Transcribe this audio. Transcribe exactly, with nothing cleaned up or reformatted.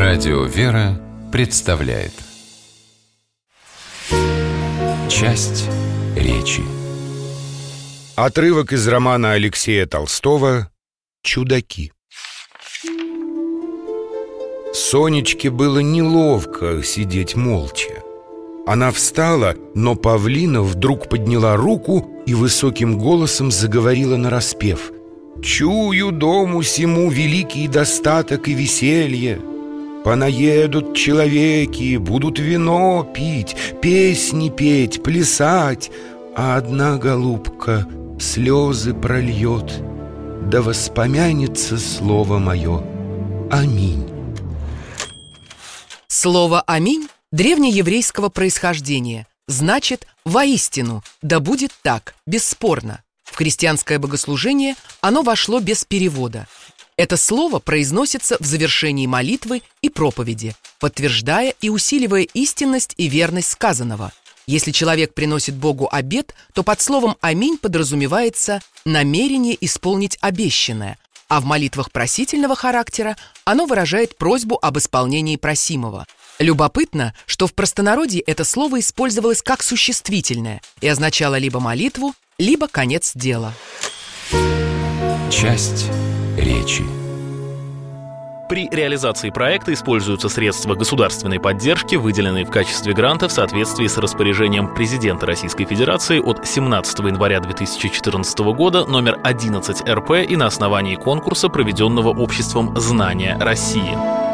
Радио «Вера» представляет часть речи. Отрывок из романа Алексея Толстого «Чудаки». Сонечке было неловко сидеть молча. Она встала, но Павлина вдруг подняла руку и высоким голосом заговорила нараспев: «Чую дому сему великий достаток и веселье. Понаедут человеки, будут вино пить, песни петь, плясать, а одна голубка слезы прольет, да воспомянется слово мое. Аминь». Слово «аминь» древнееврейского происхождения, значит «воистину», да будет так, бесспорно. В христианское богослужение оно вошло без перевода. Это слово произносится в завершении молитвы и проповеди, подтверждая и усиливая истинность и верность сказанного. Если человек приносит Богу обет, то под словом «аминь» подразумевается намерение исполнить обещанное, а в молитвах просительного характера оно выражает просьбу об исполнении просимого. Любопытно, что в простонародье это слово использовалось как существительное и означало либо молитву, либо конец дела. Часть речи. При реализации проекта используются средства государственной поддержки, выделенные в качестве гранта в соответствии с распоряжением президента Российской Федерации от семнадцатого января две тысячи четырнадцатого года номер одиннадцать эр пэ и на основании конкурса, проведенного обществом «Знания России».